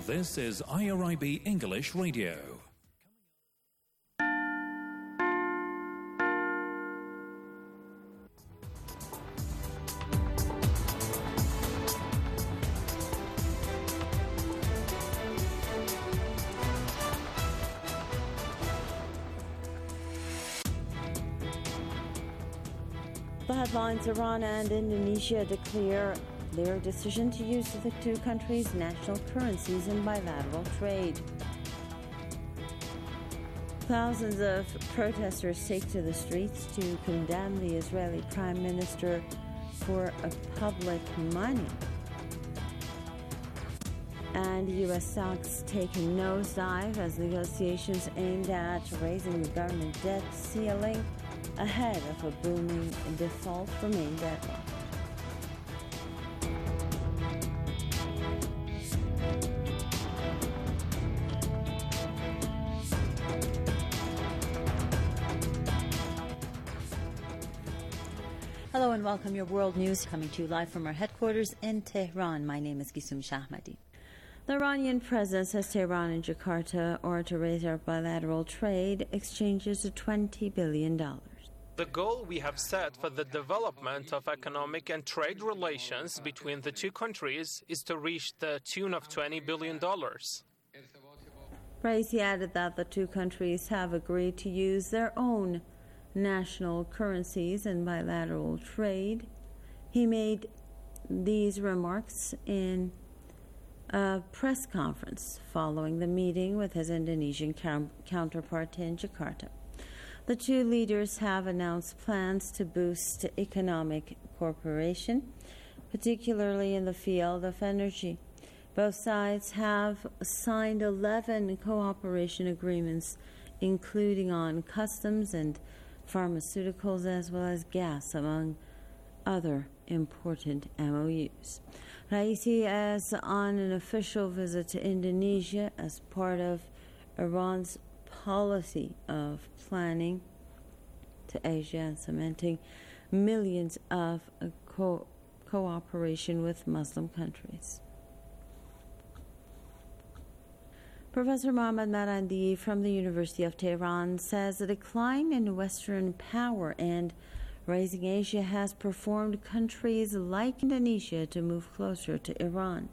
This is IRIB English Radio. The headlines: Iran and Indonesia declare their decision to use the two countries' national currencies in bilateral trade. Thousands of protesters take to the streets to condemn the Israeli Prime Minister for public money. And U.S. stocks take a nosedive as negotiations aimed at raising the government debt ceiling ahead of a booming default remain deadlocked. Hello and welcome. Your world news coming to you live from our headquarters in Tehran. My name is Gisum Shahmadi. The Iranian president says Tehran and Jakarta are to raise our bilateral trade exchanges to $20 billion. The goal we have set for the development of economic and trade relations between the two countries is to reach the tune of $20 billion. Raisi added that the two countries have agreed to use their own national currencies in bilateral trade. He made these remarks in a press conference following the meeting with his Indonesian counterpart in Jakarta. The two leaders have announced plans to boost economic cooperation, particularly in the field of energy. Both sides have signed 11 cooperation agreements, including on customs and pharmaceuticals as well as gas, among other important MOUs. Raisi is on an official visit to Indonesia as part of Iran's policy of planning to Asia and cementing millions of cooperation with Muslim countries. Professor Mohammad Marandi from the University of Tehran says a decline in Western power and raising Asia has performed countries like Indonesia to move closer to Iran.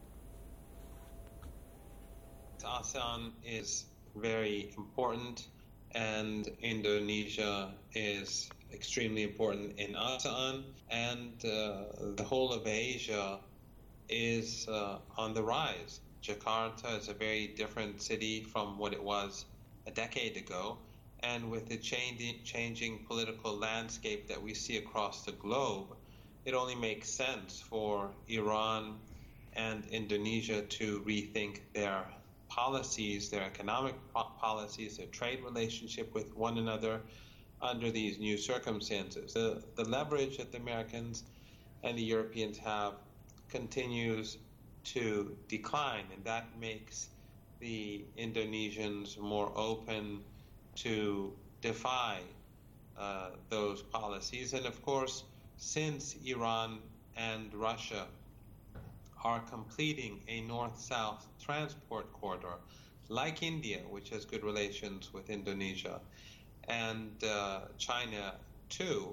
ASEAN is very important, and Indonesia is extremely important in ASEAN, and the whole of Asia is on the rise. Jakarta is a very different city from what it was a decade ago, and with the changing political landscape that we see across the globe, it only makes sense for Iran and Indonesia to rethink their policies, their economic policies, their trade relationship with one another under these new circumstances. The leverage that the Americans and the Europeans have continues to decline, and that makes the Indonesians more open to defy those policies. And of course, since Iran and Russia are completing a north-south transport corridor, like India, which has good relations with Indonesia, and China too,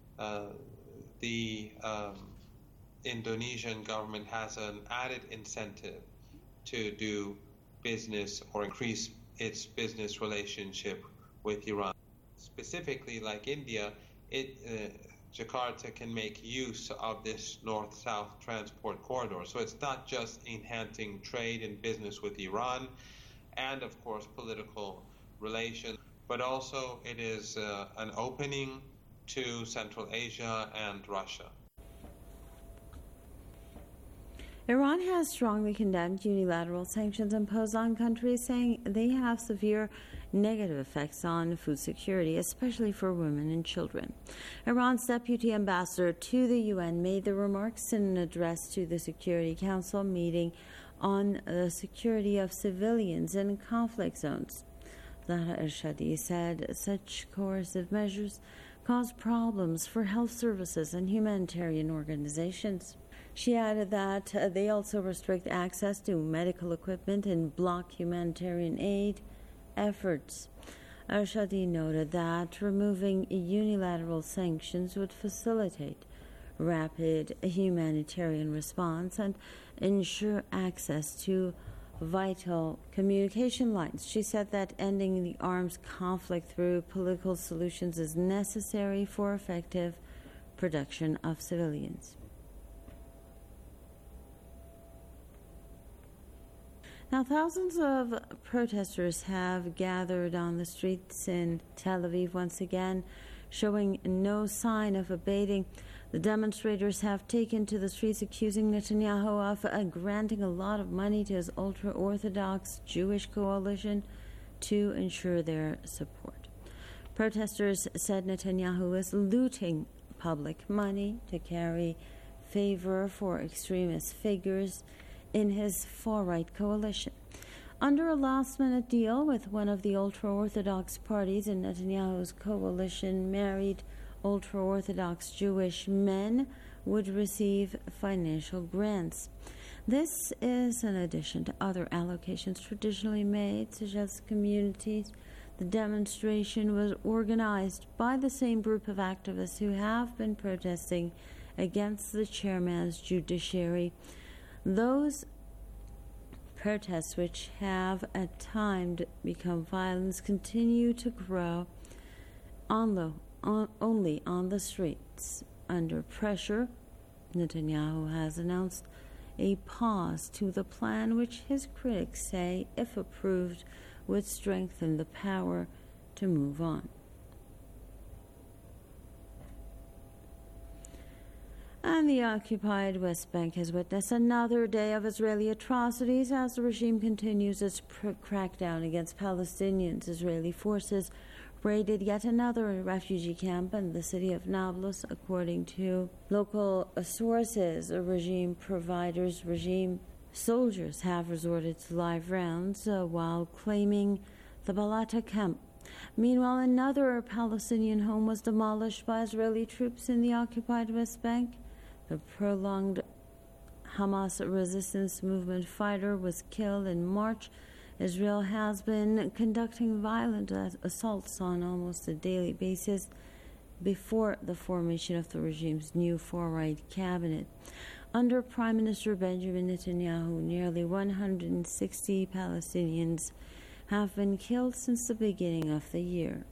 the Indonesian government has an added incentive to do business or increase its business relationship with Iran. Specifically, like India, Jakarta can make use of this north-south transport corridor. So it's not just enhancing trade and business with Iran and, of course, political relations, but also it is an opening to Central Asia and Russia. Iran has strongly condemned unilateral sanctions imposed on countries, saying they have severe negative effects on food security, especially for women and children. Iran's deputy ambassador to the UN made the remarks in an address to the Security Council meeting on the security of civilians in conflict zones. Zahra Ershadi said such coercive measures cause problems for health services and humanitarian organizations. She added that they also restrict access to medical equipment and block humanitarian aid efforts. Al-Shadi noted that removing unilateral sanctions would facilitate rapid humanitarian response and ensure access to vital communication lines. She said that ending the arms conflict through political solutions is necessary for effective protection of civilians. Now, thousands of protesters have gathered on the streets in Tel Aviv once again, showing no sign of abating. The demonstrators have taken to the streets accusing Netanyahu of granting a lot of money to his ultra-Orthodox Jewish coalition to ensure their support. Protesters said Netanyahu is looting public money to carry favor for extremist figures in his far-right coalition. Under a last-minute deal with one of the ultra-Orthodox parties in Netanyahu's coalition, married ultra-Orthodox Jewish men would receive financial grants. This is in addition to other allocations traditionally made, such as communities. The demonstration was organized by the same group of activists who have been protesting against the chairman's judiciary. Those protests, which have at times become violence, continue to grow only on the streets. Under pressure, Netanyahu has announced a pause to the plan which his critics say, if approved, would strengthen the power to move on. And the occupied West Bank has witnessed another day of Israeli atrocities as the regime continues its crackdown against Palestinians. Israeli forces raided yet another refugee camp in the city of Nablus, according to local sources. Regime soldiers have resorted to live rounds while claiming the Balata camp. Meanwhile, another Palestinian home was demolished by Israeli troops in the occupied West Bank. The prolonged Hamas resistance movement fighter was killed in March. Israel has been conducting violent assaults on almost a daily basis before the formation of the regime's new far-right cabinet. Under Prime Minister Benjamin Netanyahu, nearly 160 Palestinians have been killed since the beginning of the year.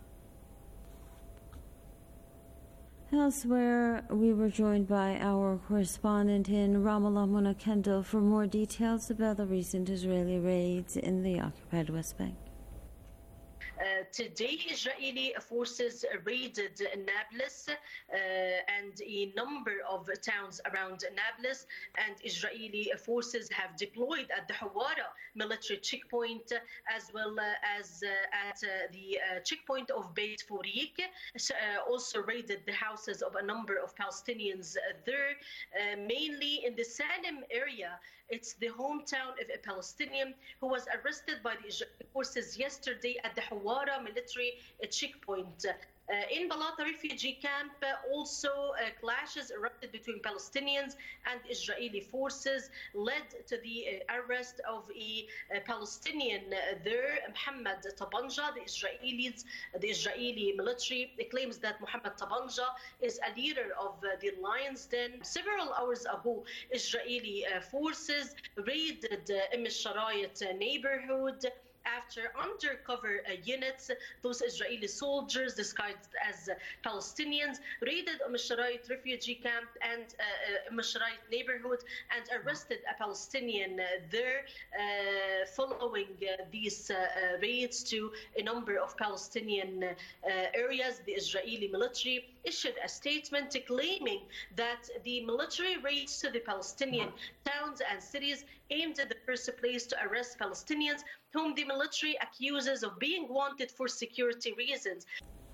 Elsewhere, we were joined by our correspondent in Ramallah, Mona Kendall, for more details about the recent Israeli raids in the occupied West Bank. Today, Israeli forces raided Nablus and a number of towns around Nablus, and Israeli forces have deployed at the Hawara military checkpoint as well as at the checkpoint of Beit Fourik. Also raided the houses of a number of Palestinians there, mainly in the Salim area. It's the hometown of a Palestinian who was arrested by the Israeli forces yesterday at the Hawara military checkpoint. In Balata refugee camp, also clashes erupted between Palestinians and Israeli forces, led to the arrest of a Palestinian there, Mohammed Tabanja. The Israeli military claims that Mohammed Tabanja is a leader of the Lion's Den. Several hours ago, Israeli forces raided Sharayat neighborhood. After undercover units, those Israeli soldiers disguised as Palestinians raided Sharayat refugee camp and Sharayat neighborhood and arrested a Palestinian there. Following these raids to a number of Palestinian areas, the Israeli military issued a statement claiming that the military raids to the Palestinian towns and cities aimed in the first place to arrest Palestinians whom the military accuses of being wanted for security reasons.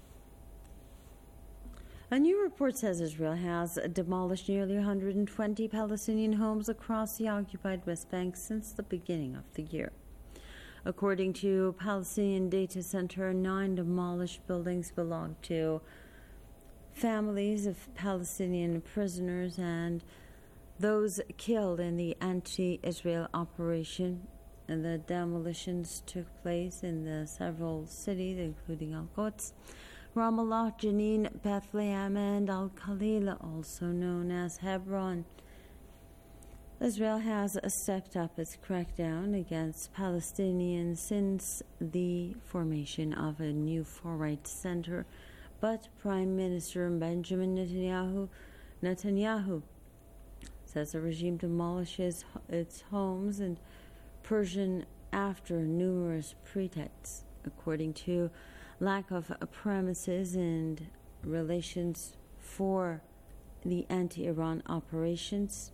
A new report says Israel has demolished nearly 120 Palestinian homes across the occupied West Bank since the beginning of the year. According to Palestinian Data Center, 9 demolished buildings belong to families of Palestinian prisoners, and those killed in the anti-Israel operation. And the demolitions took place in the several cities, including Al-Quds, Ramallah, Jenin, Bethlehem, and Al-Khalil, also known as Hebron. Israel has stepped up its crackdown against Palestinians since the formation of a new far-right center, but Prime Minister Benjamin Netanyahu says the regime demolishes its homes and Persian after numerous pretexts, according to lack of premises and relations for the anti-Iran operations.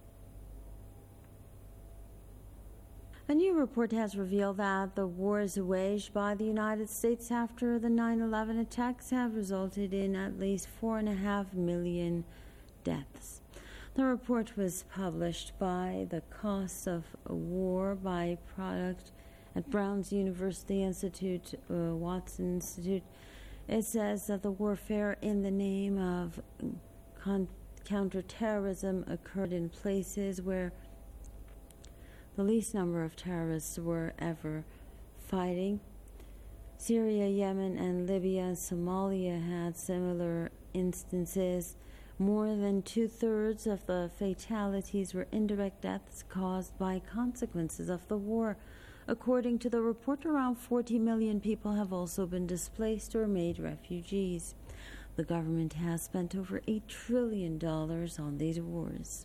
A new report has revealed that the wars waged by the United States after the 9/11 attacks have resulted in at least 4.5 million deaths. The report was published by the Costs of War Byproduct at Brown's University Institute, Watson Institute. It says that the warfare in the name of counterterrorism occurred in places where the least number of terrorists were ever fighting. Syria, Yemen, and Libya and Somalia had similar instances. More than 2/3 of the fatalities were indirect deaths caused by consequences of the war. According to the report, around 40 million people have also been displaced or made refugees. The government has spent over $8 trillion on these wars.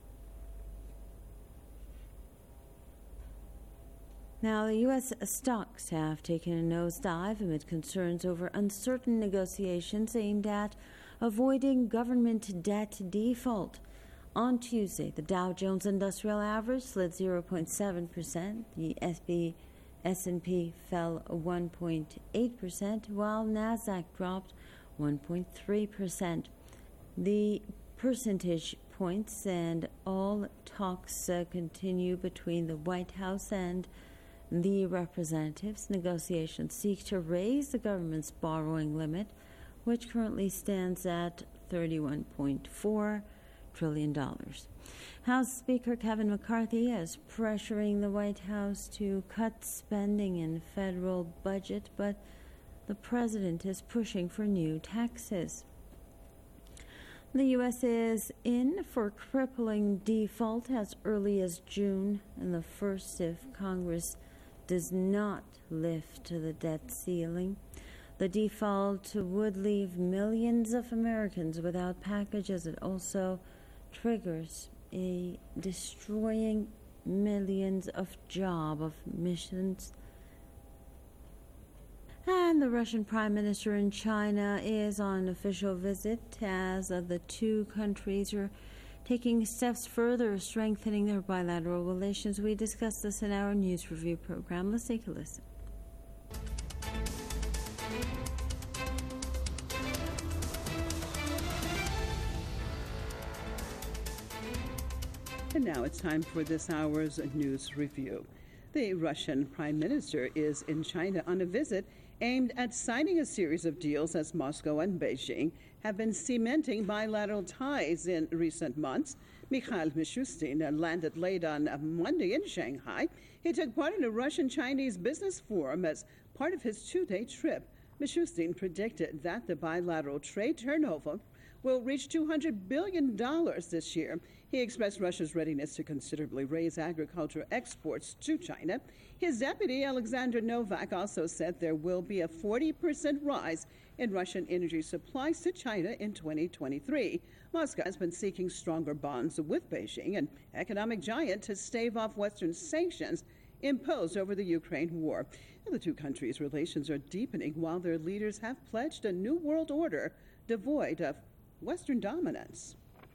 Now, the U.S. stocks have taken a nosedive amid concerns over uncertain negotiations aimed at avoiding government debt default. On Tuesday, the Dow Jones Industrial Average slid 0.7%, the S&P fell 1.8%, while Nasdaq dropped 1.3%. The percentage points and all talks continue between the White House and the representatives. Negotiations seek to raise the government's borrowing limit, which currently stands at $31.4 trillion. House Speaker Kevin McCarthy is pressuring the White House to cut spending in federal budget, but the president is pushing for new taxes. The U.S. is in for crippling default as early as June, and the first if Congress does not lift the debt ceiling. The default would leave millions of Americans without packages. It also triggers a destroying millions of job missions. And the Russian Prime Minister in China is on an official visit as the two countries are taking steps further strengthening their bilateral relations. We discussed this in our news review program. Let's take a listen. And now it's time for this hour's news review. The Russian Prime Minister is in China on a visit aimed at signing a series of deals as Moscow and Beijing have been cementing bilateral ties in recent months. Mikhail Mishustin landed late on Monday in Shanghai. He took part in a Russian-Chinese business forum as part of his two-day trip. Mishustin predicted that the bilateral trade turnover will reach $200 billion this year. He expressed Russia's readiness to considerably raise agriculture exports to China. His deputy, Alexander Novak, also said there will be a 40% rise in Russian energy supplies to China in 2023. Moscow has been seeking stronger bonds with Beijing, an economic giant, to stave off Western sanctions imposed over the Ukraine war. The two countries' relations are deepening while their leaders have pledged a new world order devoid of Western dominance.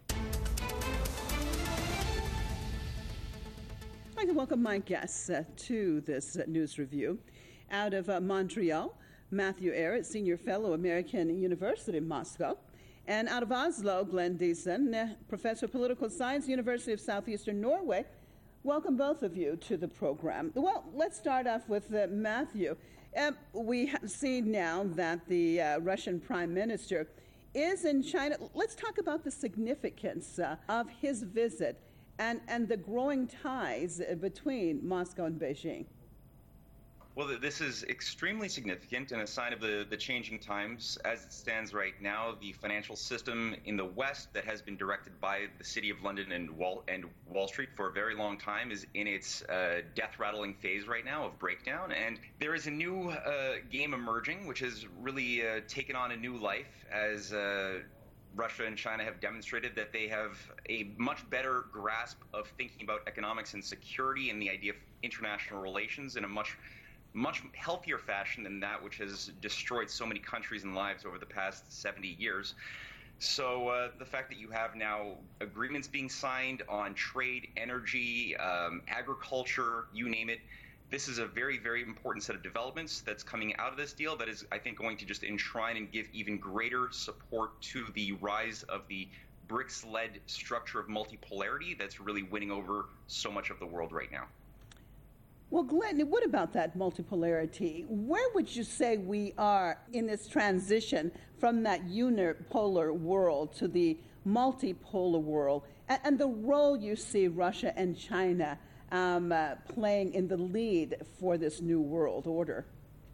I'd like to welcome my guests to this news review. Out of Montreal, Matthew Ehret, Senior Fellow, American University in Moscow. And out of Oslo, Glenn Diesen, Professor of Political Science, University of Southeastern Norway. Welcome both of you to the program. Well, let's start off with Matthew. We have seen now that the Russian Prime Minister is in China. Let's talk about the significance of his visit and the growing ties between Moscow and Beijing. Well, this is extremely significant and a sign of the changing times. As it stands right now, the financial system in the West that has been directed by the City of London and Wall Street for a very long time is in its death-rattling phase right now of breakdown. And there is a new game emerging, which has really taken on a new life as Russia and China have demonstrated that they have a much better grasp of thinking about economics and security and the idea of international relations in a much healthier fashion than that which has destroyed so many countries and lives over the past 70 years. So the fact that you have now agreements being signed on trade, energy, agriculture, you name it, this is a very, very important set of developments that's coming out of this deal that is, I think, going to just enshrine and give even greater support to the rise of the BRICS-led structure of multipolarity that's really winning over so much of the world right now. Well, Glenn, what about that multipolarity? Where would you say we are in this transition from that unipolar world to the multipolar world, and the role you see Russia and China playing in the lead for this new world order?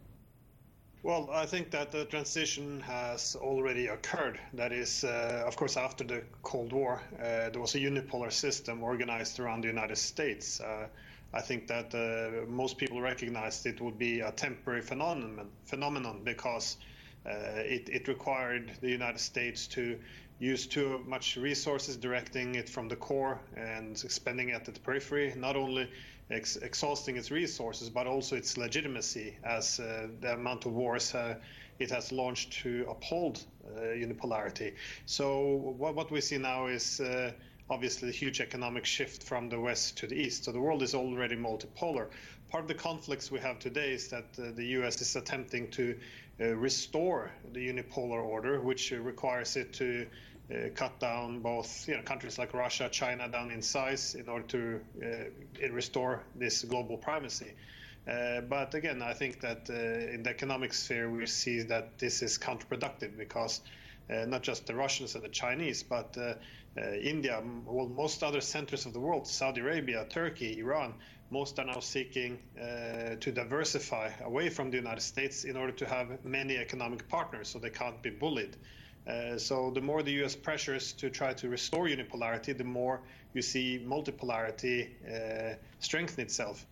Well, I think that the transition has already occurred. That is, of course, after the Cold War, there was a unipolar system organized around the United States. I think that most people recognized it would be a temporary phenomenon because it required the United States to use too much resources, directing it from the core and expending it at the periphery, not only exhausting its resources, but also its legitimacy as the amount of wars it has launched to uphold unipolarity. So what we see now is obviously a huge economic shift from the west to the east. So the world is already multipolar. Part of the conflicts we have today is that the US is attempting to restore the unipolar order, which requires it to cut down both countries like Russia, China down in size in order to restore this global primacy. But again, I think that in the economic sphere, we see that this is counterproductive because not just the Russians and the Chinese, but India, well, most other centers of the world, Saudi Arabia, Turkey, Iran, most are now seeking to diversify away from the United States in order to have many economic partners so they can't be bullied. So the more the U.S. pressures to try to restore unipolarity, the more you see multipolarity strengthen itself.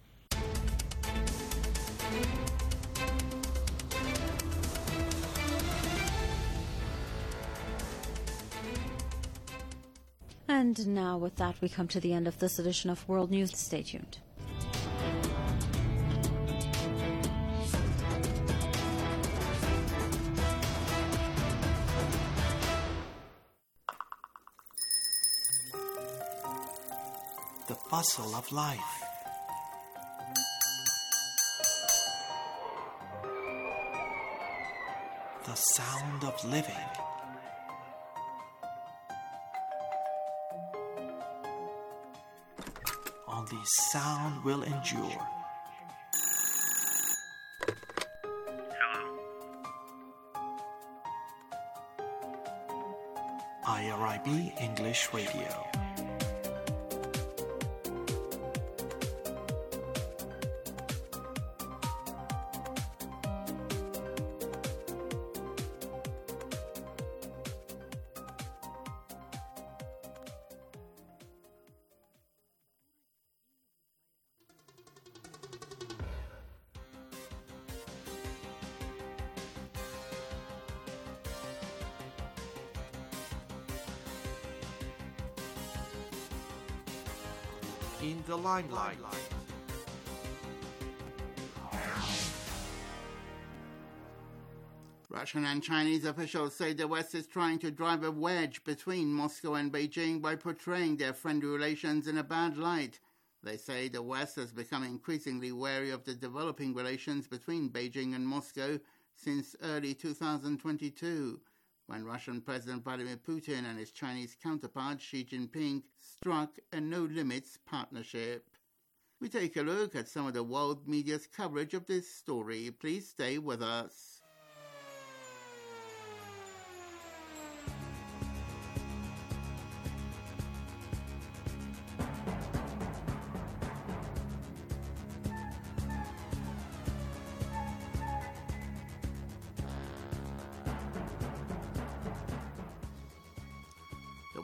And now with that, we come to the end of this edition of World News. Stay tuned. The bustle of life. The sound of living. Only sound will endure. IRIB English Radio. In the limelight. Russian and Chinese officials say the West is trying to drive a wedge between Moscow and Beijing by portraying their friendly relations in a bad light. They say the West has become increasingly wary of the developing relations between Beijing and Moscow since early 2022. When Russian President Vladimir Putin and his Chinese counterpart Xi Jinping struck a no-limits partnership. We take a look at some of the world media's coverage of this story. Please stay with us.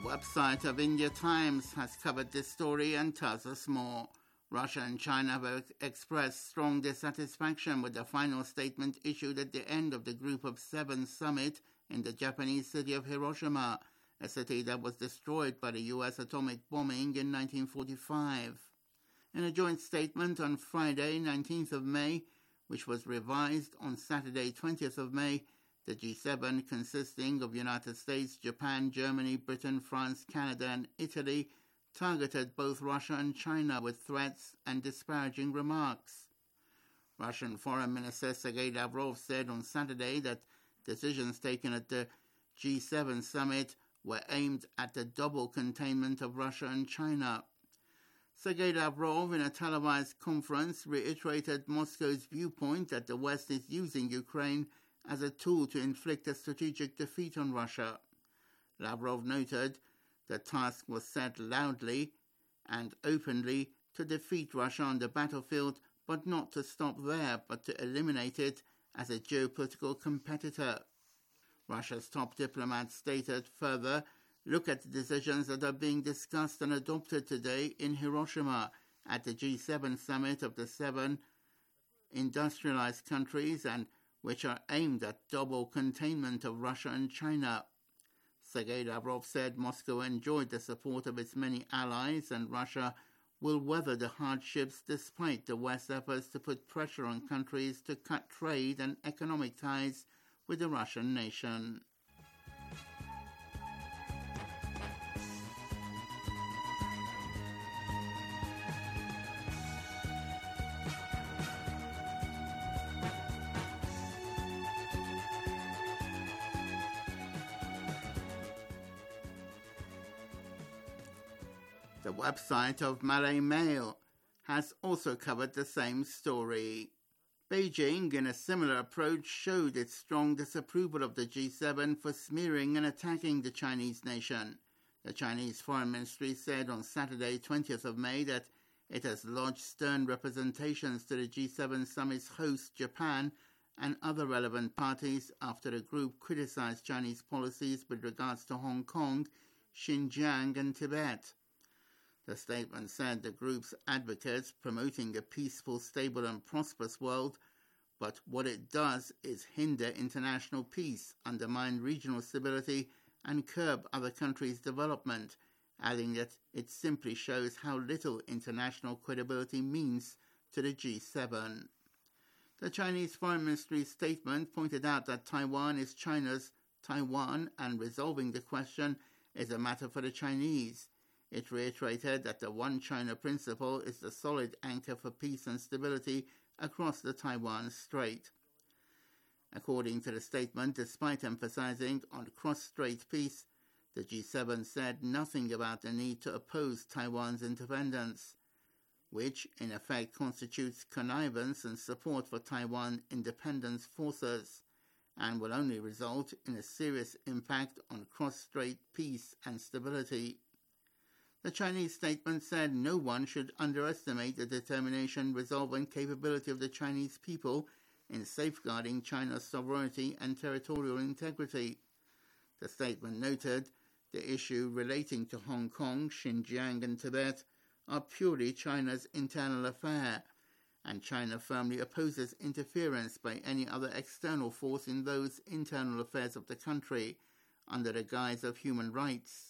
website of India Times has covered this story and tells us more. Russia and China have expressed strong dissatisfaction with the final statement issued at the end of the Group of Seven summit in the Japanese city of Hiroshima, a city that was destroyed by the U.S. atomic bombing in 1945. In a joint statement on Friday, 19th of May, which was revised on Saturday, 20th of May, the G7, consisting of United States, Japan, Germany, Britain, France, Canada and Italy, targeted both Russia and China with threats and disparaging remarks. Russian Foreign Minister Sergei Lavrov said on Saturday that decisions taken at the G7 summit were aimed at the double containment of Russia and China. Sergei Lavrov, in a televised conference, reiterated Moscow's viewpoint that the West is using Ukraine as a tool to inflict a strategic defeat on Russia. Lavrov noted the task was set loudly and openly to defeat Russia on the battlefield, but not to stop there, but to eliminate it as a geopolitical competitor. Russia's top diplomat stated further, "Look at the decisions that are being discussed and adopted today in Hiroshima at the G7 summit of the 7 industrialized countries and which are aimed at double containment of Russia and China." Sergei Lavrov said Moscow enjoyed the support of its many allies and Russia will weather the hardships despite the West's efforts to put pressure on countries to cut trade and economic ties with the Russian nation. The website of Malay Mail has also covered the same story. Beijing, in a similar approach, showed its strong disapproval of the G7 for smearing and attacking the Chinese nation. The Chinese Foreign Ministry said on Saturday, 20th of May, that it has lodged stern representations to the G7 summit's host, Japan, and other relevant parties after the group criticized Chinese policies with regards to Hong Kong, Xinjiang, and Tibet. The statement said the group's advocates promoting a peaceful, stable and prosperous world, but what it does is hinder international peace, undermine regional stability and curb other countries' development, adding that it simply shows how little international credibility means to the G7. The Chinese Foreign Ministry's statement pointed out that Taiwan is China's Taiwan and resolving the question is a matter for the Chinese. It reiterated that the One China principle is the solid anchor for peace and stability across the Taiwan Strait. According to the statement, despite emphasizing on cross-strait peace, the G7 said nothing about the need to oppose Taiwan's independence, which in effect constitutes connivance and support for Taiwan independence forces, and will only result in a serious impact on cross-strait peace and stability. The Chinese statement said no one should underestimate the determination, resolve and capability of the Chinese people in safeguarding China's sovereignty and territorial integrity. The statement noted the issue relating to Hong Kong, Xinjiang and Tibet are purely China's internal affair, and China firmly opposes interference by any other external force in those internal affairs of the country under the guise of human rights.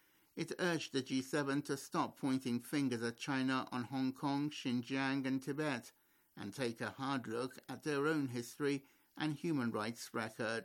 It urged the G7 to stop pointing fingers at China on Hong Kong, Xinjiang and Tibet and take a hard look at their own history and human rights record.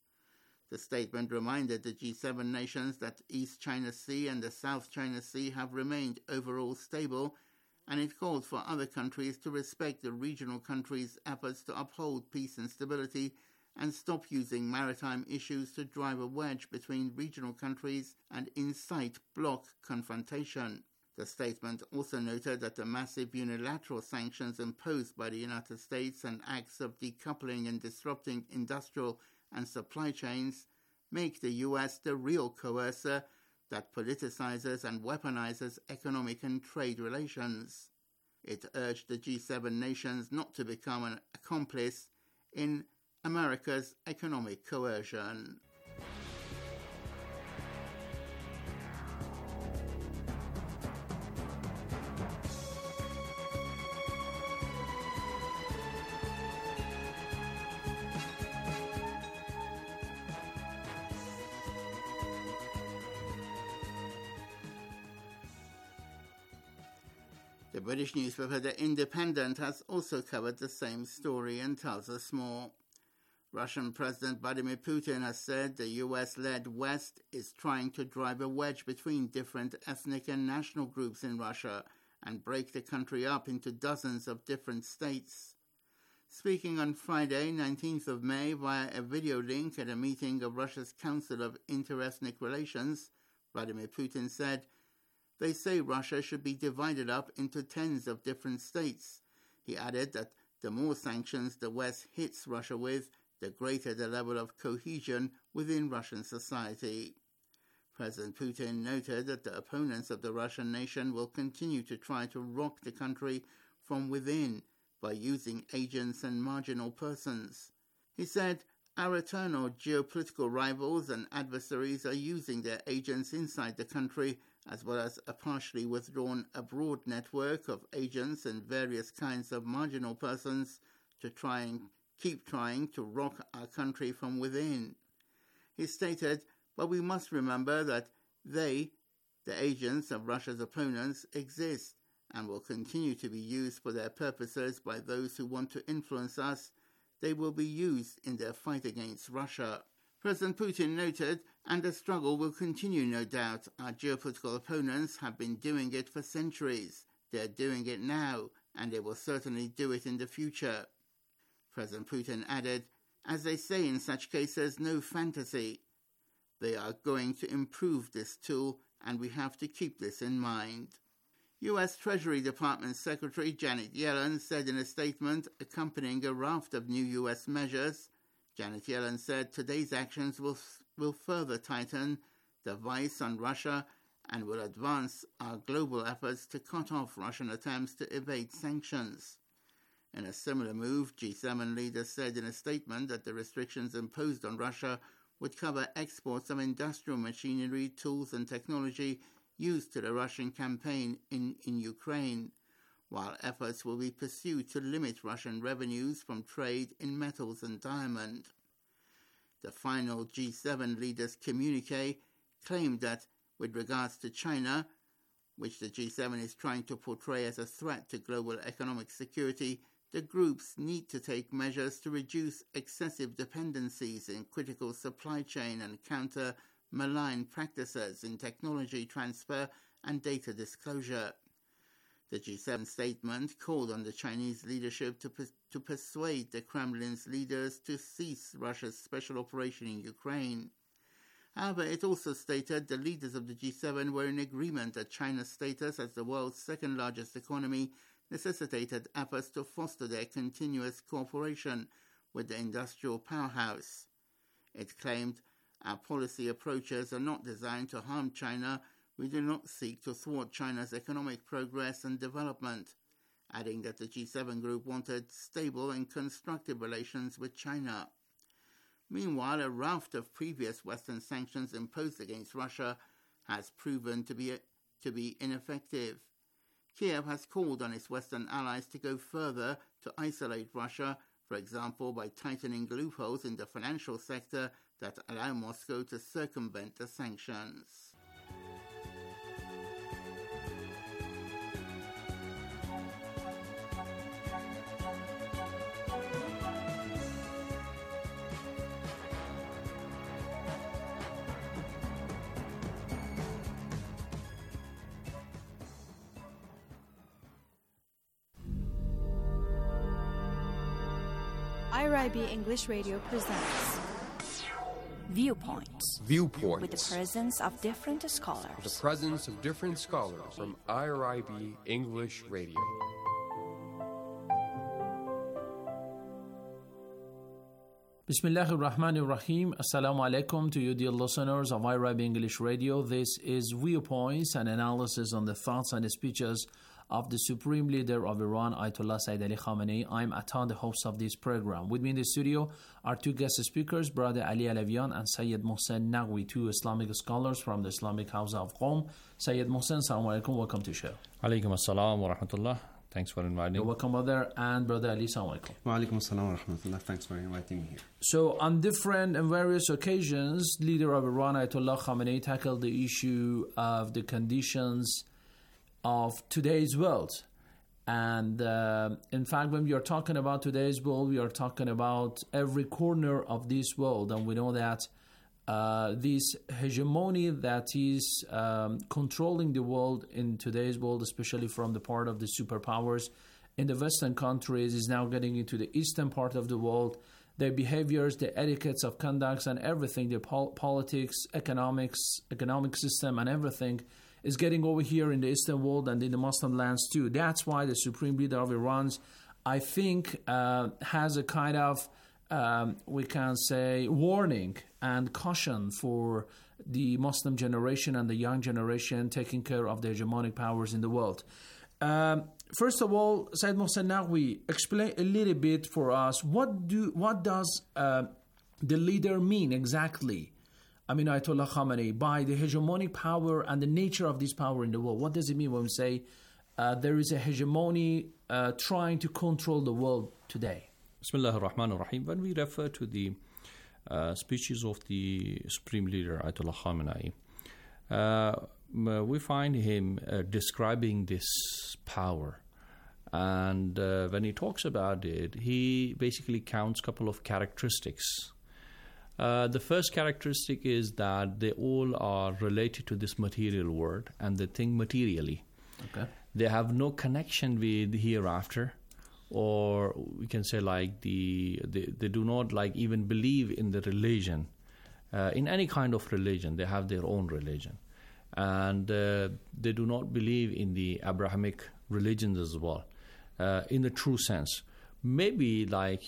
The statement reminded the G7 nations that East China Sea and the South China Sea have remained overall stable, and it called for other countries to respect the regional countries' efforts to uphold peace and stability and stop using maritime issues to drive a wedge between regional countries and incite bloc confrontation. The statement also noted that the massive unilateral sanctions imposed by the United States and acts of decoupling and disrupting industrial and supply chains make the U.S. the real coercer that politicizes and weaponizes economic and trade relations. It urged the G7 nations not to become an accomplice in America's economic coercion. The British newspaper The Independent has also covered the same story and tells us more. Russian President Vladimir Putin has said the US-led West is trying to drive a wedge between different ethnic and national groups in Russia and break the country up into dozens of different states. Speaking on Friday, 19th of May, via a video link at a meeting of Russia's Council of Interethnic Relations, Vladimir Putin said, "They say Russia should be divided up into tens of different states." He added that the more sanctions the West hits Russia with, the greater the level of cohesion within Russian society. President Putin noted that the opponents of the Russian nation will continue to try to rock the country from within by using agents and marginal persons. He said, "Our eternal geopolitical rivals and adversaries are using their agents inside the country, as well as a partially withdrawn abroad network of agents and various kinds of marginal persons to keep trying to rock our country from within." He stated, "But we must remember that they, the agents of Russia's opponents, exist and will continue to be used for their purposes by those who want to influence us. They will be used in their fight against Russia." President Putin noted, "And the struggle will continue, no doubt. Our geopolitical opponents have been doing it for centuries. They're doing it now, and they will certainly do it in the future." President Putin added, "As they say in such cases, no fantasy. They are going to improve this tool, and we have to keep this in mind." U.S. Treasury Department Secretary Janet Yellen said in a statement accompanying a raft of new U.S. measures, Janet Yellen said today's actions will further tighten the vice on Russia and will advance our global efforts to cut off Russian attempts to evade sanctions. In a similar move, G7 leaders said in a statement that the restrictions imposed on Russia would cover exports of industrial machinery, tools and technology used to the Russian campaign in Ukraine, while efforts will be pursued to limit Russian revenues from trade in metals and diamond. The final G7 leaders' communique claimed that, with regards to China, which the G7 is trying to portray as a threat to global economic security, the groups need to take measures to reduce excessive dependencies in critical supply chain and counter malign practices in technology transfer and data disclosure. The G7 statement called on the Chinese leadership to persuade the Kremlin's leaders to cease Russia's special operation in Ukraine. However, it also stated the leaders of the G7 were in agreement that China's status as the world's second-largest economy necessitated efforts to foster their continuous cooperation with the industrial powerhouse. It claimed, "Our policy approaches are not designed to harm China. We do not seek to thwart China's economic progress and development," adding that the G7 group wanted stable and constructive relations with China. Meanwhile, a raft of previous Western sanctions imposed against Russia has proven to be ineffective. Kiev has called on its Western allies to go further to isolate Russia, for example by tightening loopholes in the financial sector that allow Moscow to circumvent the sanctions. IRIB English Radio presents Viewpoints. Viewpoints. With the presence of different scholars. The presence of different scholars from IRIB English Radio. Bismillah ar-Rahman ar-Rahim. Assalamu alaikum to you dear listeners of IRIB English Radio. This is Viewpoints, an analysis on the thoughts and speeches of the Supreme Leader of Iran, Ayatollah Sayyid Ali Khamenei. I'm Atan, the host of this program. With me in the studio are two guest speakers, Brother Ali Alavian and Sayyid Mohsen Naqvi, two Islamic scholars from the Islamic House of Qom. Sayyid Mohsen, assalamu alaikum, welcome to the show. Alaikum assalam wa rahmatullah. Thanks for inviting me. You're welcome, brother. And Brother Ali, assalamu alaikum. Wa alaikum assalam wa rahmatullah. Thanks for inviting me here. So, on different and various occasions, leader of Iran, Ayatollah Khamenei, tackled the issue of the conditions of today's world. And in fact, when we are talking about today's world, we are talking about every corner of this world. And we know that this hegemony that is controlling the world in today's world, especially from the part of the superpowers in the Western countries, is now getting into the eastern part of the world. Their behaviors, their etiquettes of conducts and everything, their politics, economic system and everything is getting over here in the Eastern world and in the Muslim lands too. That's why the supreme leader of Iran, I think, has a kind of, we can say, warning and caution for the Muslim generation and the young generation taking care of the hegemonic powers in the world. First of all, Sayyid Mohsen Naqvi, explain a little bit for us, what does the leader mean exactly? I mean, Ayatollah Khamenei, by the hegemonic power and the nature of this power in the world. What does it mean when we say there is a hegemony trying to control the world today? Bismillah ar-Rahman ar-Rahim. When we refer to the speeches of the Supreme Leader, Ayatollah Khamenei, we find him describing this power. And when he talks about it, he basically counts a couple of characteristics. The first characteristic is that they all are related to this material world and they think materially. Okay. They have no connection with the hereafter, or we can say like they do not like even believe in the religion, in any kind of religion. They have their own religion, and they do not believe in the Abrahamic religions as well, in the true sense. Maybe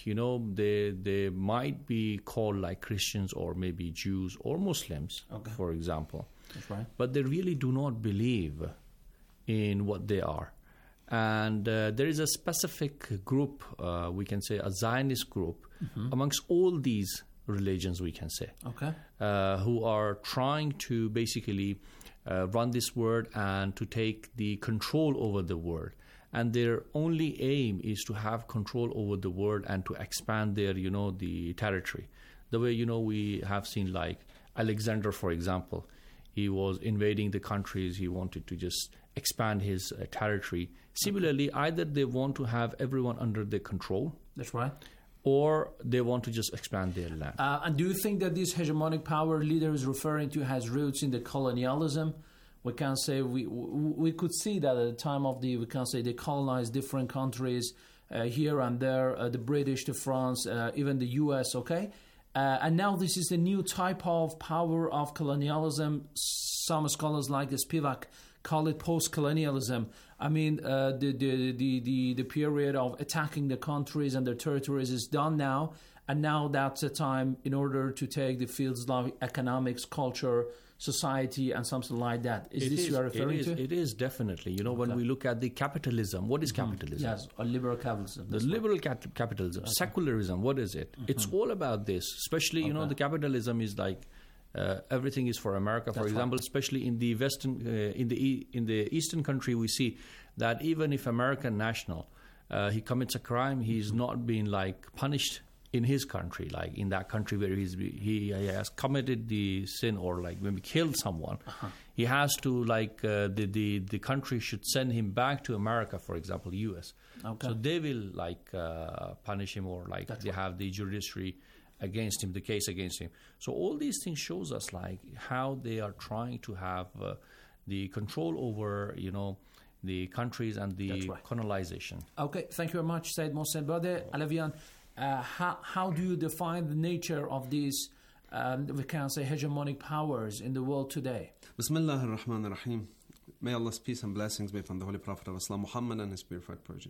they might be called like Christians or maybe Jews or Muslims, for example. That's right. But they really do not believe in what they are. And there is a specific group, we can say a Zionist group, amongst all these religions, we can say, who are trying to basically run this world and to take the control over the world. And their only aim is to have control over the world and to expand their, the territory. The way, we have seen like Alexander, for example, he was invading the countries. He wanted to just expand his territory. Similarly, either they want to have everyone under their control. That's right. Or they want to just expand their land. And do you think that this hegemonic power leader is referring to has roots in the colonialism? We can say we could see that at the time of they colonized different countries here and there, the British, the France, even the US, and now this is a new type of power of colonialism. Some scholars like Spivak call it post-colonialism. I mean, the period of attacking the countries and their territories is done now, and now that's a time in order to take the fields like economics, culture, society and something like that. Is this you are referring to? It is definitely. When we look at the capitalism, what is capitalism? Yes, or liberal capitalism. The liberal capitalism, secularism, what is it? It's all about this. Especially, the capitalism is like everything is for America, for example. Especially in the Western, in the Eastern country, we see that even if American national, he commits a crime, he's not being like punished in his country, like in that country where he has committed the sin or like maybe killed someone, he has to the country should send him back to America, for example, US. So they will punish him or they have the judiciary against him, the case against him. So all these things shows us like how they are trying to have the control over the countries and the colonization. Okay, thank you very much, Sayyid Mohsen. Brother Alavian, how do you define the nature of these, we can say, hegemonic powers in the world today? Bismillah ar-Rahman ar-Rahim. May Allah's peace and blessings be upon the Holy Prophet of Islam, Muhammad, and his purified progeny.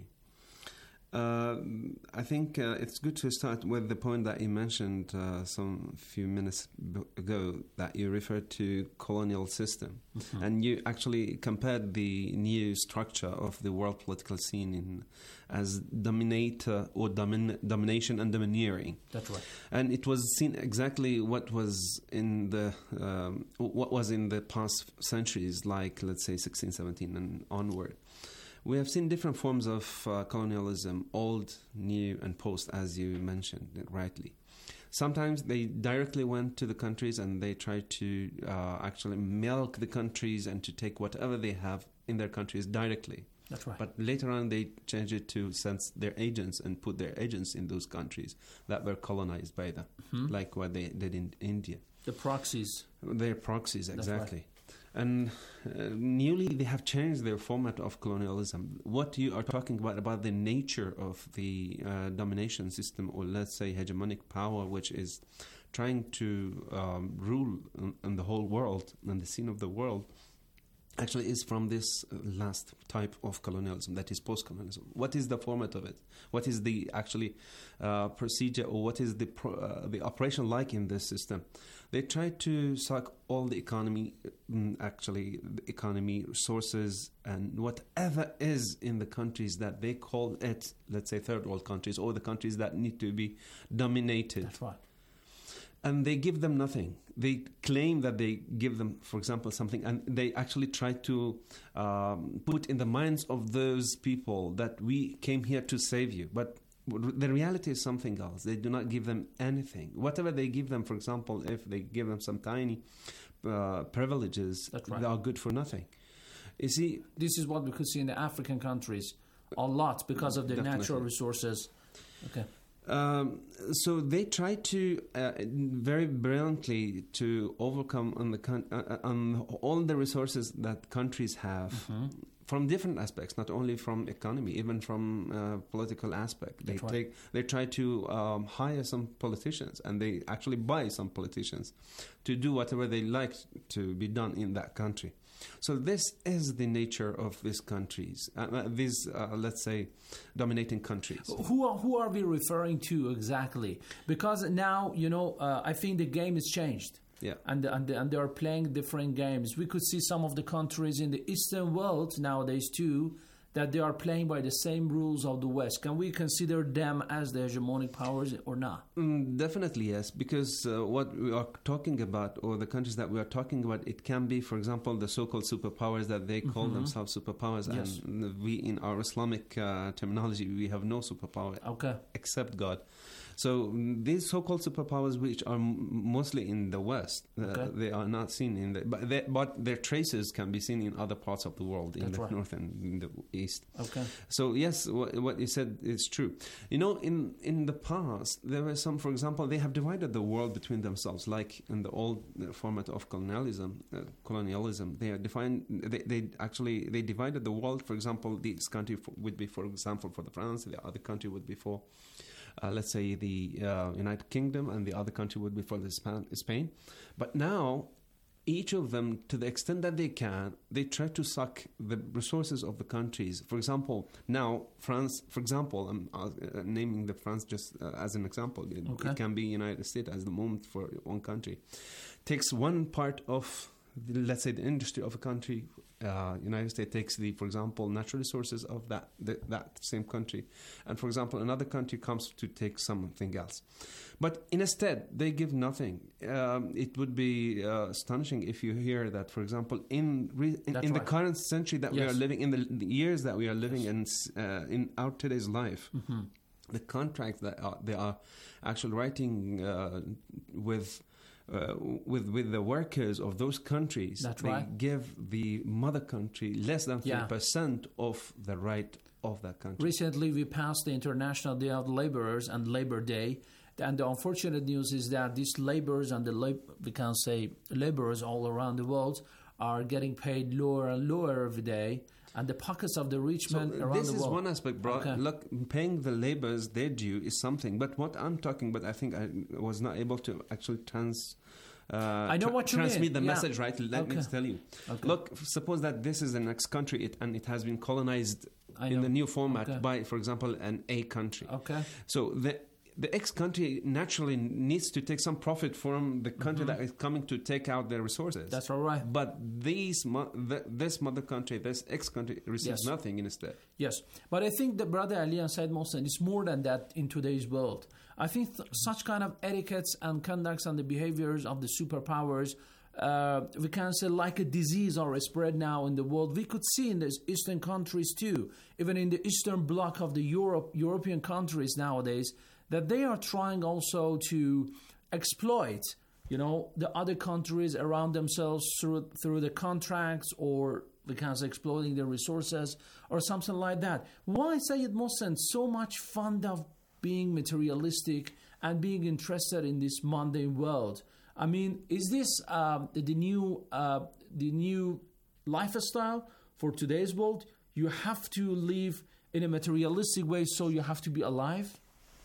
I think it's good to start with the point that you mentioned some few minutes ago, that you referred to colonial system, and you actually compared the new structure of the world political scene as dominator or domination and domineering. That's right. And it was seen exactly what was in the past centuries, like let's say 16, 17 and onward. We have seen different forms of colonialism, old, new, and post, as you mentioned rightly. Sometimes they directly went to the countries and they tried to actually milk the countries and to take whatever they have in their countries directly. That's right. But later on, they changed it to send their agents and put their agents in those countries that were colonized by them, like what they did in India. The proxies. Their proxies, exactly. Right. And newly, they have changed their format of colonialism. What you are talking about the nature of the domination system, or let's say hegemonic power, which is trying to rule on the whole world, on the scene of the world, actually is from this last type of colonialism, that is post-colonialism. What is the format of it? What is the actually procedure, or what is the operation like in this system? They try to suck all the economy, resources, and whatever is in the countries that they call it, let's say, third world countries, or the countries that need to be dominated. That's right. And they give them nothing. They claim that they give them, for example, something, and they actually try to put in the minds of those people that we came here to save you. But the reality is something else. They do not give them anything. Whatever they give them, for example, if they give them some tiny privileges, right. They are good for nothing. You see, this is what we could see in the African countries a lot because of their natural resources. Okay. So they try to very brilliantly to overcome on all the resources that countries have from different aspects, not only from economy, even from political aspect. They try to hire some politicians, and they actually buy some politicians to do whatever they like to be done in that country. So this is the nature of these countries, these, let's say, dominating countries. Who are we referring to exactly? Because now, I think the game has changed. Yeah. And they are playing different games. We could see some of the countries in the Eastern world nowadays too, that they are playing by the same rules of the West. Can we consider them as the hegemonic powers or not? Definitely yes, because what we are talking about, or the countries that we are talking about, it can be, for example, the so-called superpowers that they call themselves superpowers. Yes. And we, in our Islamic terminology, we have no superpower except God. So these so-called superpowers, which are mostly in the West, they are not seen in but their traces can be seen in other parts of the world, in the north and in the east. Okay. So yes, what you said is true. In the past, there were some, for example, they have divided the world between themselves, like in the old format of colonialism. They are defined. They divided the world. For example, this country would be, for example, for the France. The other country would be for, let's say, the United Kingdom, and the other country would be for the Spain. But now, each of them, to the extent that they can, they try to suck the resources of the countries. For example, now France, for example, I'm naming the France just as an example. It can be United States as the moment for one country. Takes one part of, let's say, the industry of a country. United States takes for example, natural resources of that same country, and for example, another country comes to take something else. But instead, they give nothing. It would be astonishing if you hear that, for example, in the current century that we are living, in the years that we are living in our today's life, the contracts that they are actually writing with the workers of those countries, give the mother country less than 3% of the right of that country. Recently, we passed the International Day of the Laborers and Labor Day, and the unfortunate news is that these laborers and we can say laborers all around the world are getting paid lower and lower every day. And the pockets of the rich men around the world. This is one aspect, bro. Look, paying the laborers their due is something. But what I'm talking about, I think I was not able to actually I know what you transmit mean. the message right. Let me tell you. Look, suppose that this is the next country and it has been colonized in the new format by, for example, an A country. So the X country naturally needs to take some profit from the country that is coming to take out their resources. That's all right. But this mother country, this X country, receives nothing instead. Yes. But I think that Brother Ali and Said Mohsen is more than that in today's world. I think such kind of etiquettes and conducts and the behaviors of the superpowers, we can say like a disease are spread now in the world. We could see in the Eastern countries too, even in the Eastern bloc of the European countries nowadays, that they are trying also to exploit, the other countries around themselves through the contracts or because exploiting their resources or something like that. Why Sayyid Mohsen so much fond of being materialistic and being interested in this mundane world? I mean, is this the new lifestyle for today's world? You have to live in a materialistic way, so you have to be alive?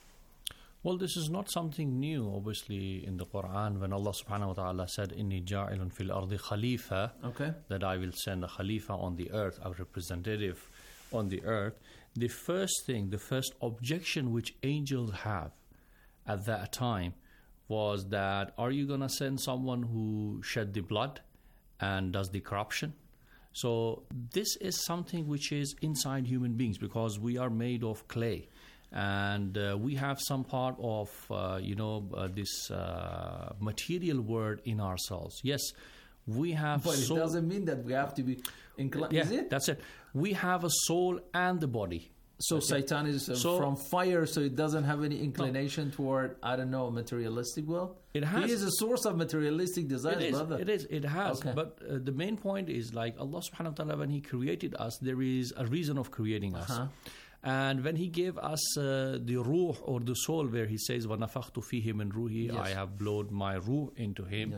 Well, this is not something new, obviously, in the Quran, when Allah subhanahu wa ta'ala said, Inni ja'ilun fil ardi khalifa, that I will send a khalifa on the earth, a representative on the earth. The first objection which angels have at that time was that, are you going to send someone who shed the blood and does the corruption? So this is something which is inside human beings, because we are made of clay. And we have some part of, this material world in ourselves. Yes, we have but soul. It doesn't mean that we have to be inclined. Yeah, is it? That's it. We have a soul and the body. So Satan is from fire, so it doesn't have any inclination toward, materialistic will? It has. He is a source of materialistic desires, brother. It has. Okay. But the main point is, like Allah subhanahu wa ta'ala, when He created us, there is a reason of creating us. And when He gave us the ruh, or the soul, where He says, وَنَفَخْتُ فِيهِ مِنْ رُوحِي, I have blown my ruh into him,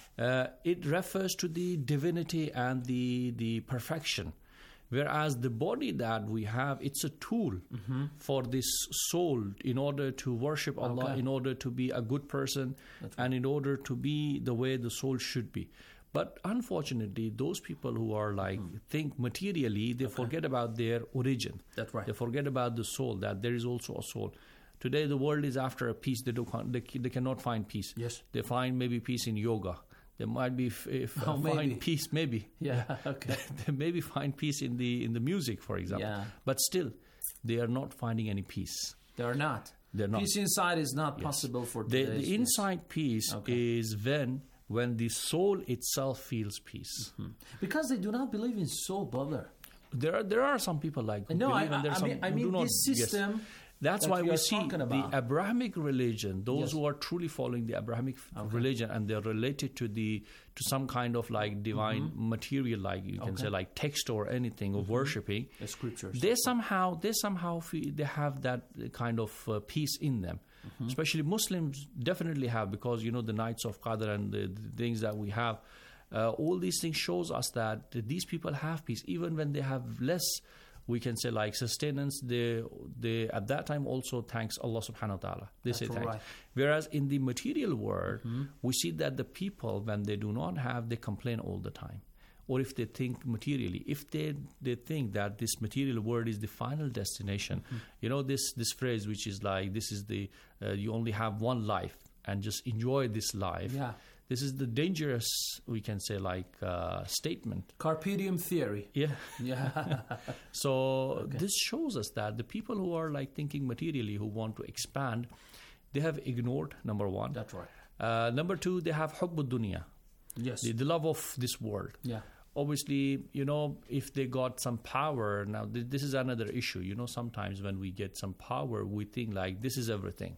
it refers to the divinity and the perfection. Whereas the body that we have, it's a tool for this soul in order to worship Allah, in order to be a good person, and in order to be the way the soul should be. But unfortunately, those people who are think materially, they forget about their origin. That's right. They forget about the soul, that there is also a soul. Today, the world is after a peace. They cannot find peace. Yes. They find maybe peace in yoga. They might be find peace, maybe. Yeah, okay. They maybe find peace in the music, for example. Yeah. But still, they are not finding any peace. They're not. They're not. Peace inside is not possible for today. The inside peace is when the soul itself feels peace. Because they do not believe in soul, brother. There are some people like who believe, and there's some who do not. This system. Yes. That's why we see the Abrahamic religion, those who are truly following the Abrahamic religion, and they're related to some kind of divine material, you can say text or anything, or worshipping. The scriptures. They somehow feel they have that kind of peace in them. Especially Muslims definitely have, because the nights of Qadr and the things that we have, all these things shows us that these people have peace, even when they have less, we can say sustenance. They at that time also thanks Allah subhanahu wa ta'ala. They say thanks. Right. Whereas in the material world, we see that the people, when they do not have, they complain all the time. Or if they think materially, if they think that this material world is the final destination, this phrase which is this is the you only have one life and just enjoy this life. Yeah. This is the dangerous, we can say, statement. Carpe diem theory. Yeah. Yeah. So this shows us that the people who are thinking materially, who want to expand, they have ignored, number one. That's right. Number two, they have hubbud dunya. Yes. The love of this world. Yeah. Obviously, if they got some power, now this is another issue. Sometimes when we get some power, we think this is everything.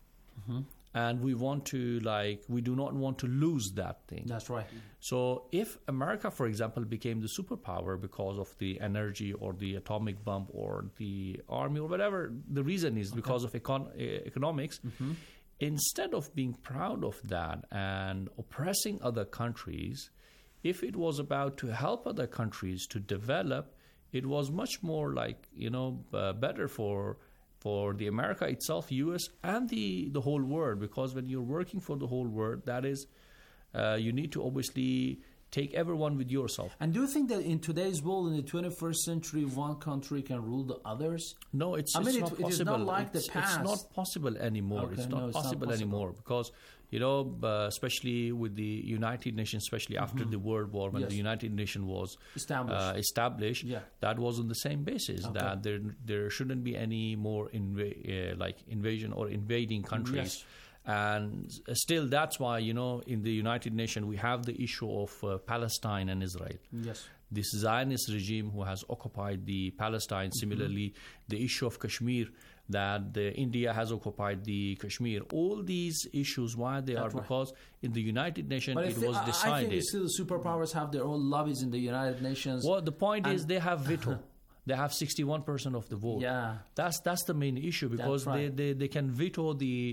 And we want to, we do not want to lose that thing. That's right. So if America, for example, became the superpower because of the energy or the atomic bomb or the army or whatever the reason is, because of economics, instead of being proud of that and oppressing other countries, if it was about to help other countries to develop, it was much more better for the America itself, US, and the whole world. Because when you're working for the whole world, that is, you need to obviously take everyone with yourself. And do you think that in today's world, in the 21st century, one country can rule the others? No, it's not possible. It is not like the past. It's not possible anymore. Okay, it's not possible anymore, because especially with the United Nations, especially after the World War, when the United Nations was established, that was on the same basis, that there shouldn't be any more invasion or invading countries. And still, that's why, in the United Nations, we have the issue of Palestine and Israel. Yes. This Zionist regime who has occupied the Palestine. Similarly, the issue of Kashmir, that India has occupied the Kashmir. All these issues, why they are? Because in the United Nations, it was decided. I think still the superpowers have their own lobbies in the United Nations. Well, the point is they have veto. They have 61% of the vote. Yeah, that's the main issue, because they can veto the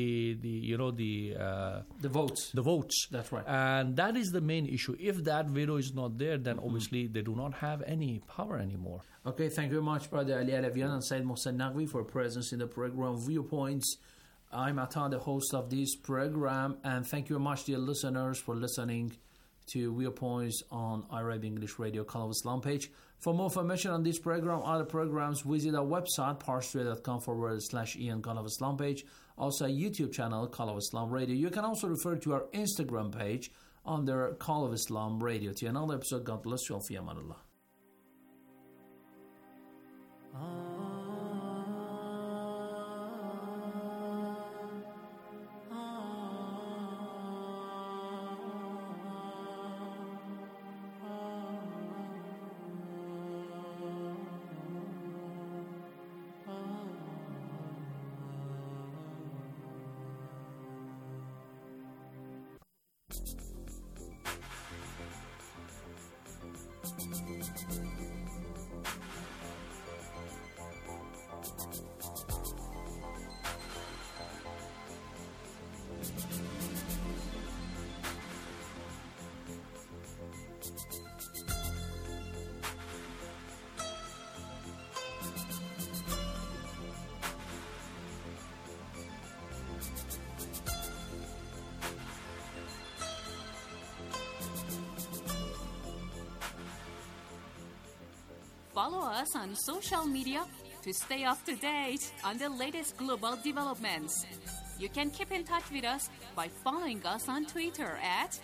votes. The votes. That's right. And that is the main issue. If that veto is not there, then obviously they do not have any power anymore. Okay, thank you very much, Brother Ali Alavian and Said Mohsen Naqvi, for presence in the program Viewpoints. I'm Atan, the host of this program, and thank you very much, dear listeners, for listening to Viewpoints on IRIB English Radio Call of Islam page. For more information on this program, other programs, visit our website, parstoday.com/Ian Call of Islam page. Also, a YouTube channel, Call of Islam Radio. You can also refer to our Instagram page under Call of Islam Radio. To another episode, God bless you all. Fi amanullah. Follow us on social media to stay up to date on the latest global developments. You can keep in touch with us by following us on Twitter at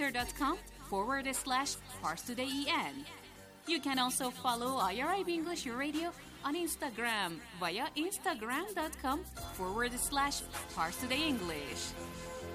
twitter.com/ParsTodayEN. You can also follow IRIB English Radio on Instagram via instagram.com/ParsTodayEnglish.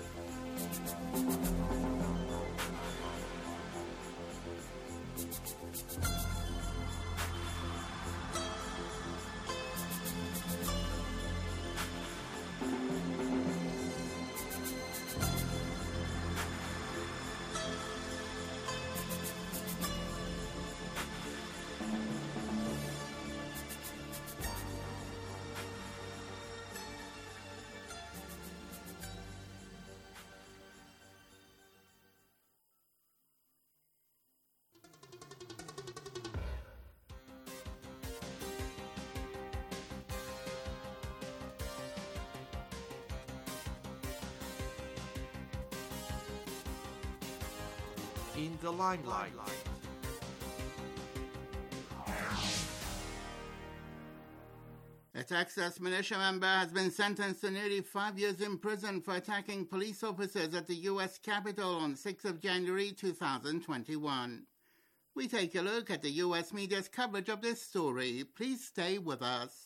In the limelight. A Texas militia member has been sentenced to nearly 5 years in prison for attacking police officers at the U.S. Capitol on 6th of January 2021. We take a look at the U.S. media's coverage of this story. Please stay with us.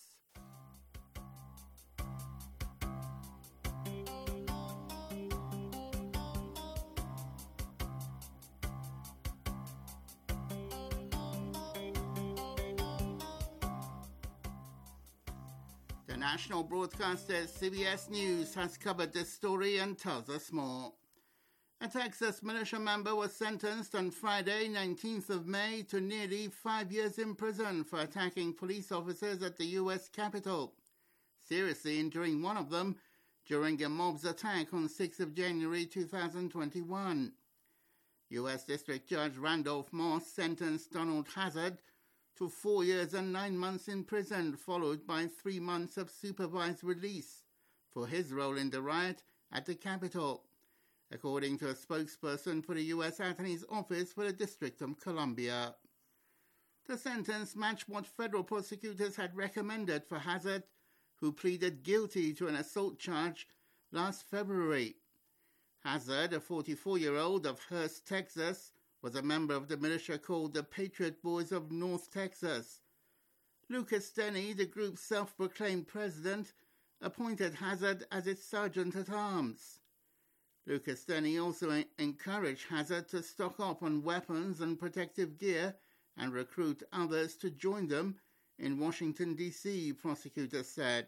National broadcaster CBS News has covered this story and tells us more. A Texas militia member was sentenced on Friday, 19th of May, to nearly 5 years in prison for attacking police officers at the U.S. Capitol, seriously injuring one of them during a mob's attack on 6th of January 2021. U.S. District Judge Randolph Moss sentenced Donald Hazard to 4 years and 9 months in prison, followed by 3 months of supervised release for his role in the riot at the Capitol, according to a spokesperson for the U.S. Attorney's Office for the District of Columbia. The sentence matched what federal prosecutors had recommended for Hazard, who pleaded guilty to an assault charge last February. Hazard, a 44-year-old of Hurst, Texas, was a member of the militia called the Patriot Boys of North Texas. Lucas Denny, the group's self-proclaimed president, appointed Hazard as its sergeant-at-arms. Lucas Denny also encouraged Hazard to stock up on weapons and protective gear and recruit others to join them in Washington, D.C., prosecutors said.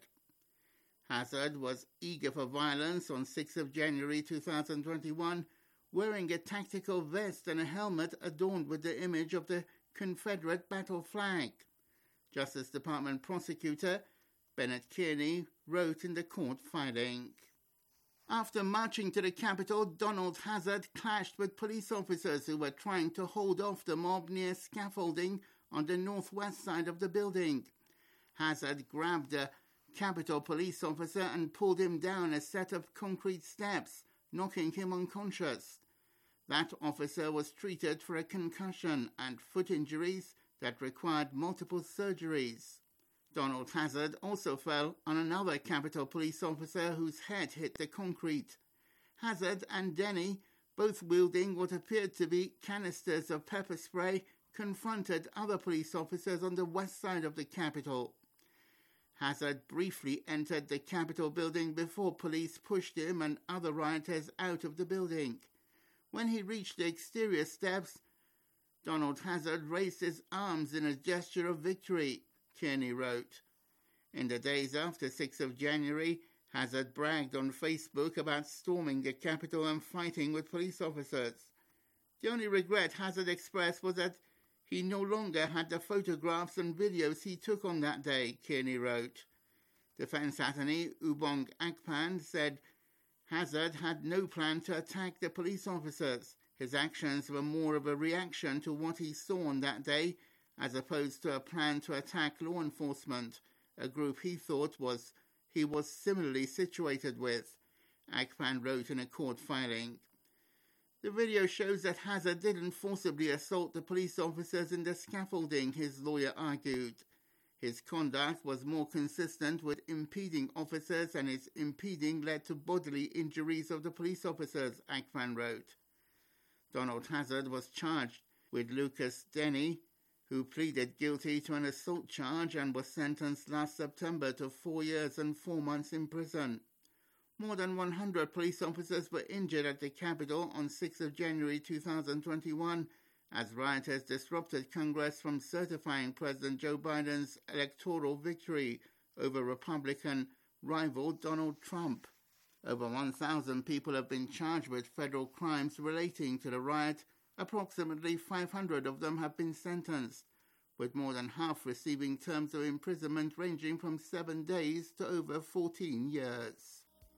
Hazard was eager for violence on 6 of January 2021, wearing a tactical vest and a helmet adorned with the image of the Confederate battle flag. Justice Department prosecutor Bennett Kearney wrote in the court filing. After marching to the Capitol, Donald Hazard clashed with police officers who were trying to hold off the mob near scaffolding on the northwest side of the building. Hazard grabbed a Capitol police officer and pulled him down a set of concrete steps, knocking him unconscious. That officer was treated for a concussion and foot injuries that required multiple surgeries. Donald Hazard also fell on another Capitol police officer whose head hit the concrete. Hazard and Denny, both wielding what appeared to be canisters of pepper spray, confronted other police officers on the west side of the Capitol. Hazard briefly entered the Capitol building before police pushed him and other rioters out of the building. When he reached the exterior steps, Donald Hazard raised his arms in a gesture of victory, Kearney wrote. In the days after 6 of January, Hazard bragged on Facebook about storming the Capitol and fighting with police officers. The only regret Hazard expressed was that he no longer had the photographs and videos he took on that day, Kearney wrote. Defense attorney Ubong Akpan said Hazard had no plan to attack the police officers. His actions were more of a reaction to what he saw on that day, as opposed to a plan to attack law enforcement, a group he thought he was similarly situated with, Akpan wrote in a court filing. The video shows that Hazard didn't forcibly assault the police officers in the scaffolding, his lawyer argued. His conduct was more consistent with impeding officers, and his impeding led to bodily injuries of the police officers, Akpan wrote. Donald Hazard was charged with Lucas Denny, who pleaded guilty to an assault charge and was sentenced last September to 4 years and 4 months in prison. More than 100 police officers were injured at the Capitol on 6 of January 2021 as rioters disrupted Congress from certifying President Joe Biden's electoral victory over Republican rival Donald Trump. Over 1,000 people have been charged with federal crimes relating to the riot. Approximately 500 of them have been sentenced, with more than half receiving terms of imprisonment ranging from 7 days to over 14 years.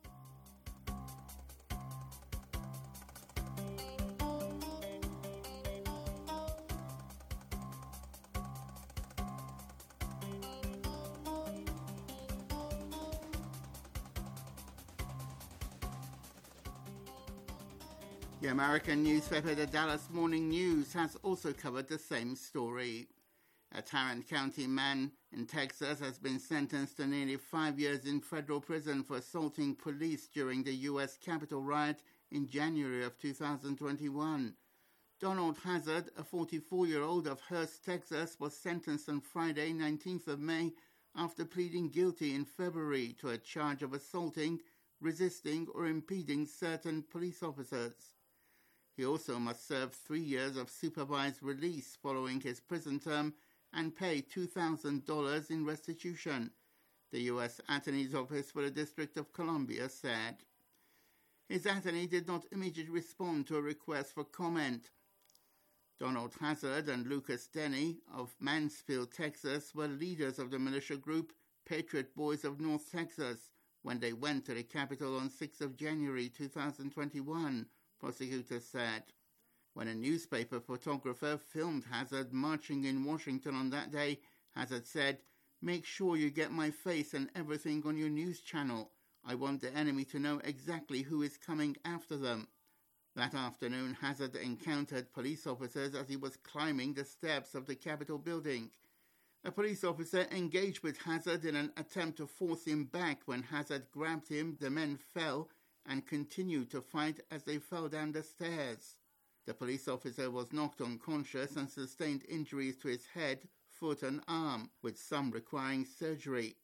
The American newspaper The Dallas Morning News has also covered the same story. A Tarrant County man in Texas has been sentenced to nearly 5 years in federal prison for assaulting police during the U.S. Capitol riot in January of 2021. Donald Hazard, a 44-year-old of Hurst, Texas, was sentenced on Friday, 19th of May, after pleading guilty in February to a charge of assaulting, resisting, or impeding certain police officers. He also must serve 3 years of supervised release following his prison term and pay $2,000 in restitution, the U.S. Attorney's Office for the District of Columbia said. His attorney did not immediately respond to a request for comment. Donald Hazard and Lucas Denny of Mansfield, Texas, were leaders of the militia group Patriot Boys of North Texas when they went to the Capitol on 6 of January 2021, prosecutors said. When a newspaper photographer filmed Hazard marching in Washington on that day, Hazard said, "Make sure you get my face and everything on your news channel. I want the enemy to know exactly who is coming after them." That afternoon, Hazard encountered police officers as he was climbing the steps of the Capitol building. A police officer engaged with Hazard in an attempt to force him back. When Hazard grabbed him, the men fell and continued to fight as they fell down the stairs. The police officer was knocked unconscious and sustained injuries to his head, foot and arm, with some requiring surgery.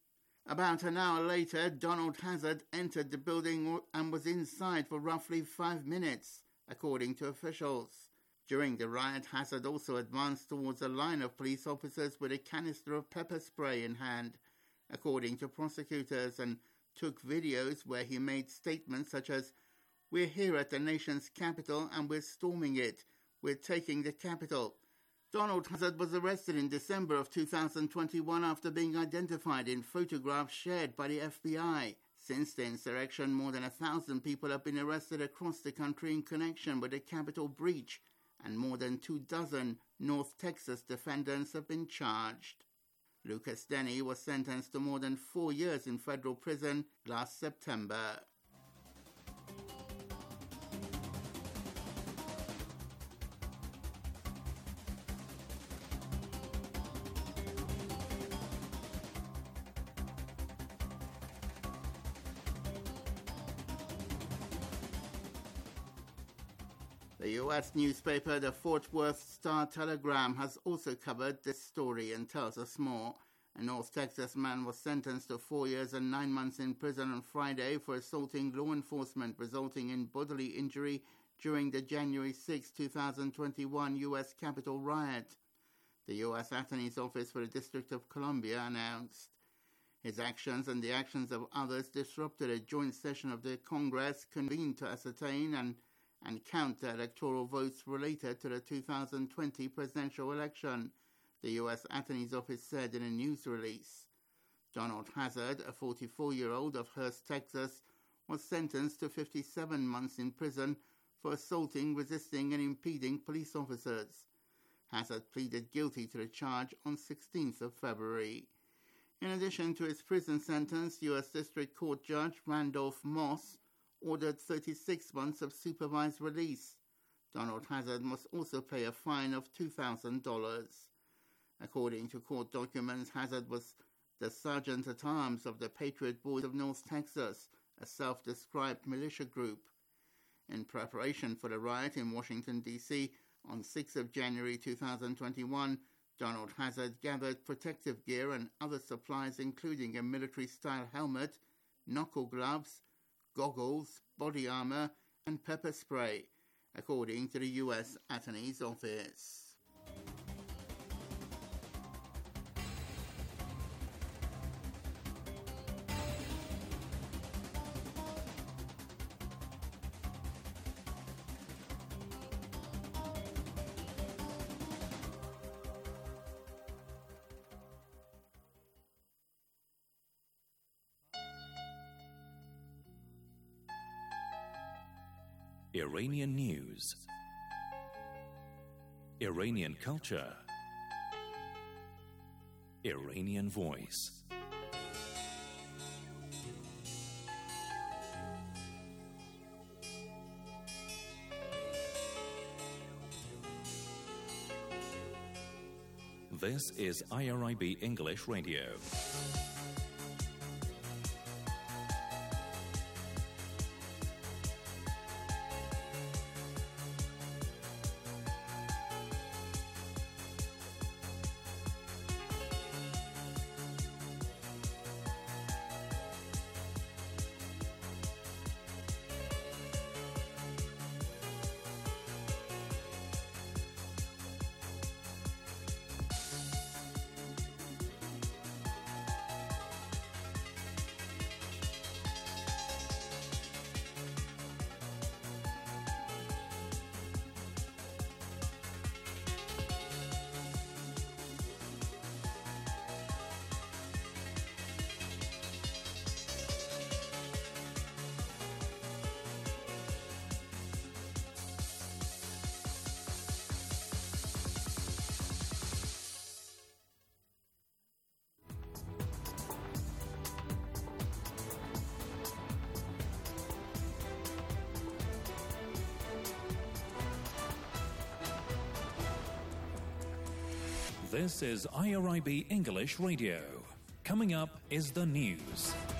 About an hour later, Donald Hazard entered the building and was inside for roughly 5 minutes, according to officials. During the riot, Hazard also advanced towards a line of police officers with a canister of pepper spray in hand, according to prosecutors, and took videos where he made statements such as, "We're here at the nation's capital and we're storming it. We're taking the capital." Donald Hazard was arrested in December of 2021 after being identified in photographs shared by the FBI. Since the insurrection, more than 1,000 people have been arrested across the country in connection with the Capitol breach, and more than 24 North Texas defendants have been charged. Lucas Denny was sentenced to more than 4 years in federal prison last September. The U.S. newspaper, the Fort Worth Star-Telegram, has also covered this story and tells us more. A North Texas man was sentenced to 4 years and 9 months in prison on Friday for assaulting law enforcement, resulting in bodily injury during the January 6, 2021 U.S. Capitol riot. The U.S. Attorney's Office for the District of Columbia announced. His actions and the actions of others disrupted a joint session of the Congress convened to ascertain and count the electoral votes related to the 2020 presidential election, the U.S. Attorney's Office said in a news release. Donald Hazard, a 44-year-old of Hurst, Texas, was sentenced to 57 months in prison for assaulting, resisting, and impeding police officers. Hazard pleaded guilty to the charge on 16th of February. In addition to his prison sentence, U.S. District Court Judge Randolph Moss ordered 36 months of supervised release. Donald Hazard must also pay a fine of $2,000. According to court documents, Hazard was the Sergeant-at-Arms of the Patriot Boys of North Texas, a self-described militia group. In preparation for the riot in Washington, D.C., on 6th of January 2021, Donald Hazard gathered protective gear and other supplies including a military-style helmet, knuckle gloves, goggles, body armor, and pepper spray, according to the U.S. Attorney's Office. Iranian news, Iranian culture, Iranian voice. This is IRIB English Radio. This is IRIB English Radio. Coming up is the news.